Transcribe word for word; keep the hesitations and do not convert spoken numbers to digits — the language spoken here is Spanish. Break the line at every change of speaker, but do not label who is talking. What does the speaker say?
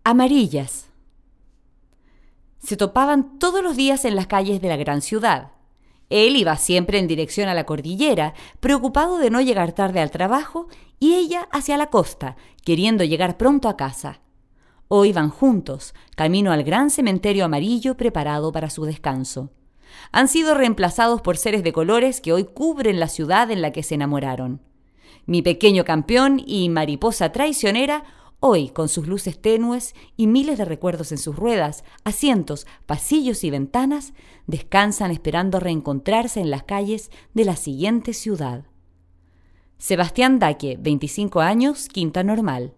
Amarillas. Se topaban todos los días en las calles de la gran ciudad. Él iba siempre en dirección a la cordillera, preocupado de no llegar tarde al trabajo, y ella hacia la costa, queriendo llegar pronto a casa. Hoy van juntos, camino al gran cementerio amarillo preparado para su descanso. Han sido reemplazados por seres de colores que hoy cubren la ciudad en la que se enamoraron. Mi pequeño campeón y mariposa traicionera, hoy con sus luces tenues y miles de recuerdos en sus ruedas, asientos, pasillos y ventanas, descansan esperando reencontrarse en las calles de la siguiente ciudad. Sebastián Daque, veinticinco años, Quinta Normal.